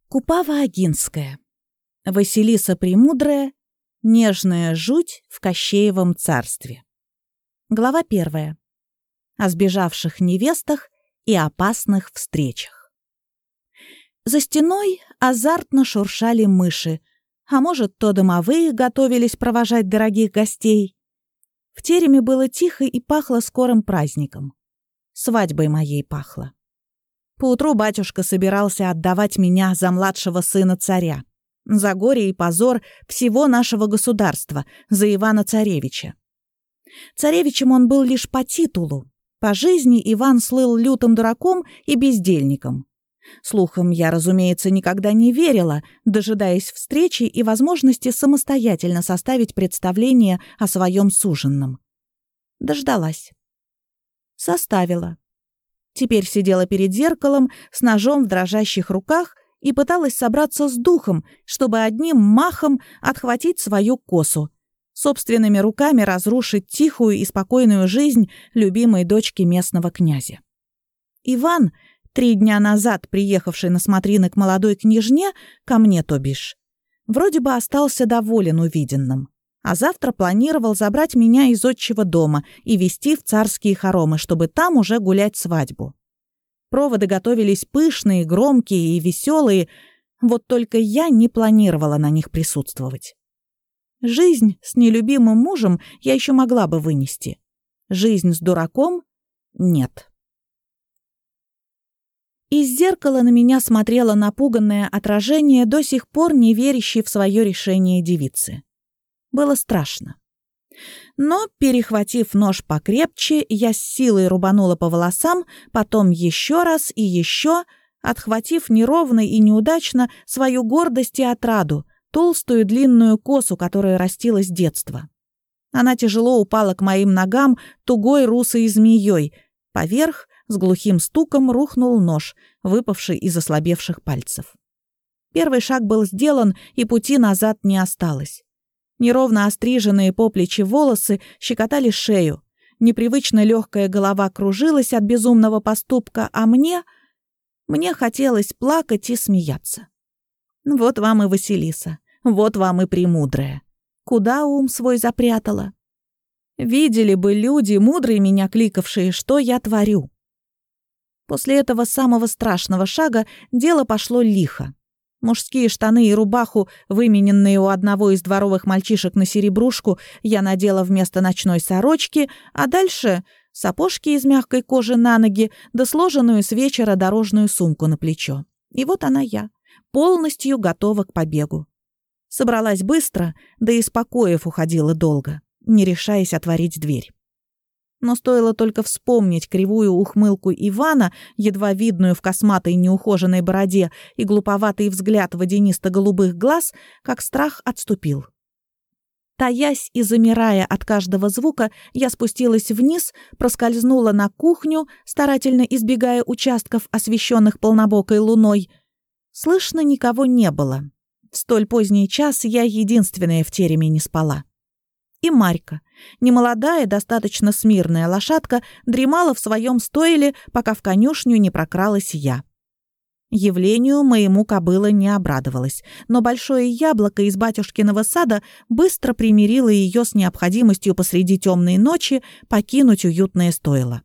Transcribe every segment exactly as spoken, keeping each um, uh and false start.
Купава Агинская. Василиса Премудрая. Нежная жуть в Кощеевом царстве. Глава первая. О сбежавших невестах и опасных встречах. За стеной азартно шуршали мыши, а может, то домовые готовились провожать дорогих гостей. В тереме было тихо и пахло скорым праздником. Свадьбой моей пахло. Поутру батюшка собирался отдавать меня за младшего сына царя, за горе и позор всего нашего государства, за Ивана-царевича. Царевичем он был лишь по титулу. По жизни Иван слыл лютым дураком и бездельником. Слухам я, разумеется, никогда не верила, дожидаясь встречи и возможности самостоятельно составить представление о своем суженном. Дождалась. Составила. Теперь сидела перед зеркалом с ножом в дрожащих руках и пыталась собраться с духом, чтобы одним махом отхватить свою косу, собственными руками разрушить тихую и спокойную жизнь любимой дочки местного князя. Иван, три дня назад приехавший на смотрины к молодой княжне, ко мне, то бишь, вроде бы остался доволен увиденным, а завтра планировал забрать меня из отчего дома и везти в царские хоромы, чтобы там уже гулять свадьбу. Проводы готовились пышные, громкие и веселые, вот только я не планировала на них присутствовать. Жизнь с нелюбимым мужем я еще могла бы вынести. Жизнь с дураком — нет. Из зеркала на меня смотрело напуганное отражение до сих пор не верящей в свое решение девицы. Было страшно. Но, перехватив нож покрепче, я с силой рубанула по волосам, потом еще раз и еще, отхватив неровно и неудачно свою гордость и отраду, толстую длинную косу, которая растила с детства. Она тяжело упала к моим ногам тугой русой змеей. Поверх с глухим стуком рухнул нож, выпавший из ослабевших пальцев. Первый шаг был сделан, и пути назад не осталось. Неровно остриженные по плечи волосы щекотали шею. Непривычно легкая голова кружилась от безумного поступка, а мне... Мне хотелось плакать и смеяться. Вот вам и Василиса, вот вам и Премудрая. Куда ум свой запрятала? Видели бы люди, мудрые меня кликавшие, что я творю. После этого самого страшного шага дело пошло лихо. Мужские штаны и рубаху, вымененные у одного из дворовых мальчишек на серебрушку, я надела вместо ночной сорочки, а дальше сапожки из мягкой кожи на ноги, да сложенную с вечера дорожную сумку на плечо. И вот она я, полностью готова к побегу. Собралась быстро, да и из покоев уходила долго, не решаясь отворить дверь. Но стоило только вспомнить кривую ухмылку Ивана, едва видную в косматой неухоженной бороде, и глуповатый взгляд водянисто-голубых глаз, как страх отступил. Таясь и замирая от каждого звука, я спустилась вниз, проскользнула на кухню, старательно избегая участков, освещенных полнобокой луной. Слышно никого не было. В столь поздний час я единственная в тереме не спала. И Марька, немолодая, достаточно смирная лошадка, дремала в своем стойле, пока в конюшню не прокралась я. Явлению моему кобыла не обрадовалась, но большое яблоко из батюшкиного сада быстро примирило ее с необходимостью посреди темной ночи покинуть уютное стойло.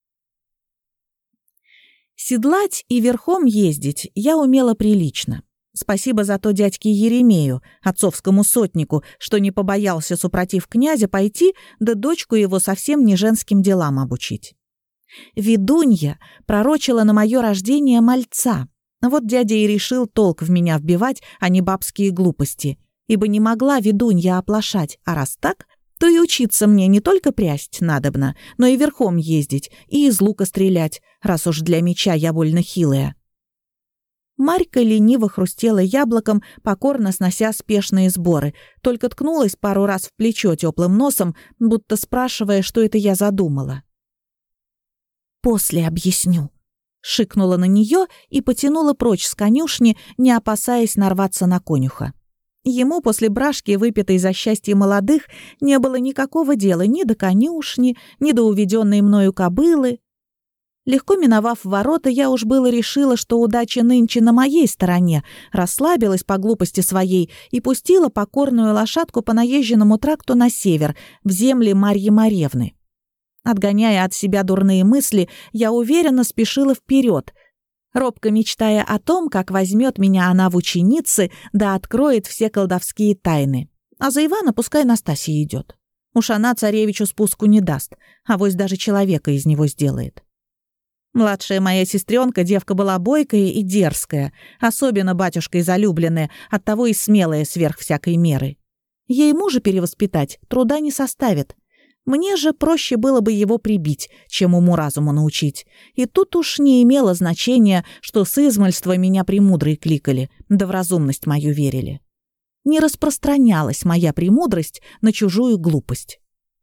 Седлать и верхом ездить я умела прилично. Спасибо за то дядьке Еремею, отцовскому сотнику, что не побоялся, супротив князя, пойти, да дочку его совсем не женским делам обучить. Ведунья пророчила на мое рождение мальца. Вот дядя и решил толк в меня вбивать, а не бабские глупости, ибо не могла ведунья оплошать, а раз так, то и учиться мне не только прясть надобно, но и верхом ездить, и из лука стрелять, раз уж для меча я больно хилая. Марька лениво хрустела яблоком, покорно снося спешные сборы, только ткнулась пару раз в плечо теплым носом, будто спрашивая, что это я задумала. «После объясню», — шикнула на нее и потянула прочь с конюшни, не опасаясь нарваться на конюха. Ему после брашки, выпитой за счастье молодых, не было никакого дела ни до конюшни, ни до уведенной мною кобылы. Легко миновав ворота, я уж было решила, что удача нынче на моей стороне, расслабилась по глупости своей и пустила покорную лошадку по наезженному тракту на север, в земли Марьи Маревны. Отгоняя от себя дурные мысли, я уверенно спешила вперед, робко мечтая о том, как возьмет меня она в ученицы, да откроет все колдовские тайны. А за Ивана пускай Настасья идет. Уж она царевичу спуску не даст, авось даже человека из него сделает. Младшая моя сестренка девка была бойкая и дерзкая, особенно батюшкой залюбленная, оттого и смелая сверх всякой меры. Ей мужа перевоспитать труда не составит. Мне же проще было бы его прибить, чем уму-разуму научить. И тут уж не имело значения, что с измальства меня премудрой кликали, да в разумность мою верили. Не распространялась моя премудрость на чужую глупость.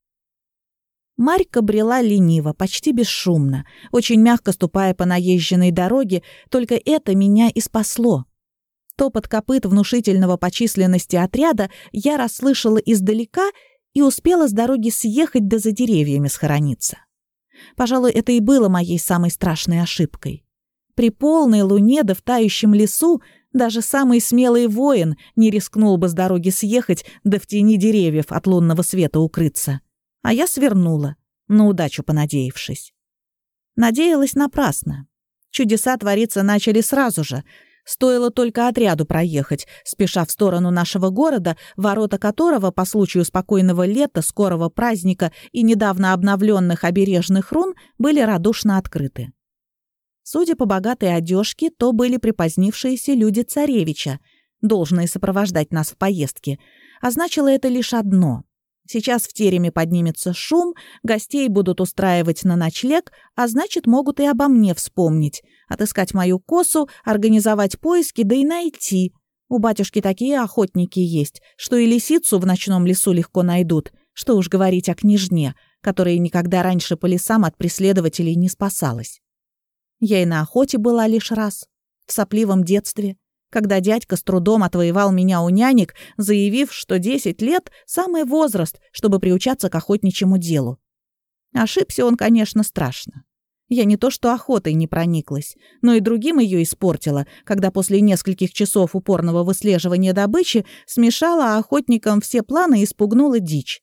Марька брела лениво, почти бесшумно, очень мягко ступая по наезженной дороге, только это меня и спасло. Топот копыт внушительного по численности отряда я расслышала издалека и успела с дороги съехать да за деревьями схорониться. Пожалуй, это и было моей самой страшной ошибкой. При полной луне да в тающем лесу даже самый смелый воин не рискнул бы с дороги съехать да в тени деревьев от лунного света укрыться. А я свернула, на удачу понадеявшись. Надеялась напрасно. Чудеса твориться начали сразу же. Стоило только отряду проехать, спеша в сторону нашего города, ворота которого по случаю спокойного лета, скорого праздника и недавно обновленных обережных рун были радушно открыты. Судя по богатой одежке, то были припозднившиеся люди царевича, должные сопровождать нас в поездке, а значило это лишь одно. Сейчас в тереме поднимется шум, гостей будут устраивать на ночлег, а значит, могут и обо мне вспомнить, отыскать мою косу, организовать поиски, да и найти. У батюшки такие охотники есть, что и лисицу в ночном лесу легко найдут, что уж говорить о княжне, которая никогда раньше по лесам от преследователей не спасалась. Я и на охоте была лишь раз, в сопливом детстве, когда дядька с трудом отвоевал меня у нянек, заявив, что десять лет – самый возраст, чтобы приучаться к охотничьему делу. Ошибся он, конечно, страшно. Я не то что охотой не прониклась, но и другим ее испортила, когда после нескольких часов упорного выслеживания добычи смешала охотникам все планы и спугнула дичь.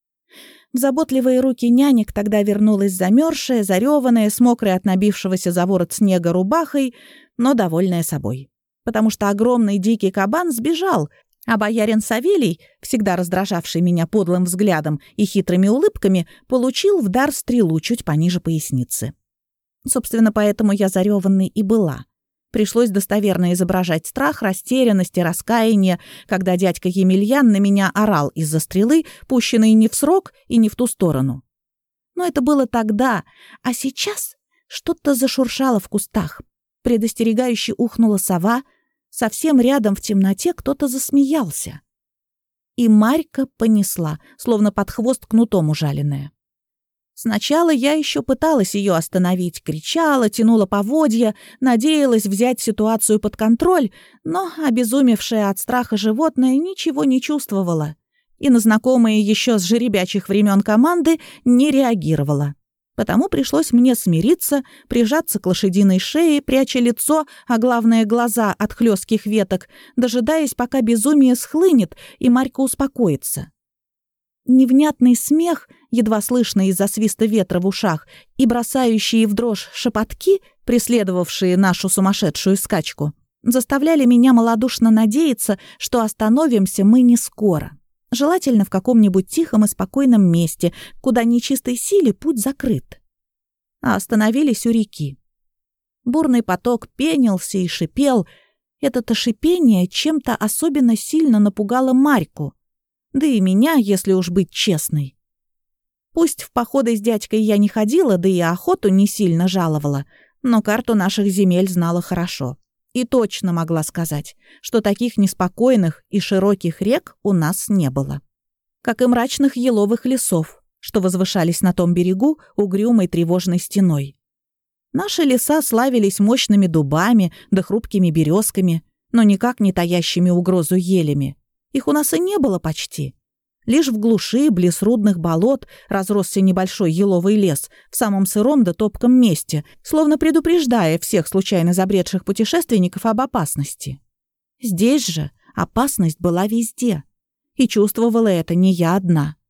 В заботливые руки нянек тогда вернулась замерзшая, зареванная, с мокрой от набившегося за ворот снега рубахой, но довольная собой. Потому что огромный дикий кабан сбежал, а боярин Савелий, всегда раздражавший меня подлым взглядом и хитрыми улыбками, получил в дар стрелу чуть пониже поясницы. Собственно, поэтому я зареванной и была. Пришлось достоверно изображать страх, растерянность и раскаяние, когда дядька Емельян на меня орал из-за стрелы, пущенной не в срок и не в ту сторону. Но это было тогда, а сейчас что-то зашуршало в кустах. Предостерегающе ухнула сова, совсем рядом в темноте кто-то засмеялся. И Марька понесла, словно под хвост кнутом ужаленная. Сначала я еще пыталась ее остановить, кричала, тянула поводья, надеялась взять ситуацию под контроль, но обезумевшее от страха животное ничего не чувствовало и на знакомые еще с жеребячих времен команды не реагировало. Потому пришлось мне смириться, прижаться к лошадиной шее, пряча лицо, а главное глаза от хлестких веток, дожидаясь, пока безумие схлынет и Марька успокоится. Невнятный смех, едва слышный из-за свиста ветра в ушах, и бросающие в дрожь шепотки, преследовавшие нашу сумасшедшую скачку, заставляли меня малодушно надеяться, что остановимся мы не скоро. Желательно в каком-нибудь тихом и спокойном месте, куда нечистой силе путь закрыт. А остановились у реки. Бурный поток пенился и шипел. Это-то шипение чем-то особенно сильно напугало Марьку. Да и меня, если уж быть честной. Пусть в походы с дядькой я не ходила, да и охоту не сильно жаловала, но карту наших земель знала хорошо. И точно могла сказать, что таких неспокойных и широких рек у нас не было. Как и мрачных еловых лесов, что возвышались на том берегу угрюмой тревожной стеной. Наши леса славились мощными дубами да хрупкими березками, но никак не таящими угрозу елями. Их у нас и не было почти. Лишь в глуши, близ рудных болот, разросся небольшой еловый лес в самом сыром да топком месте, словно предупреждая всех случайно забредших путешественников об опасности. Здесь же опасность была везде, и чувствовала это не я одна.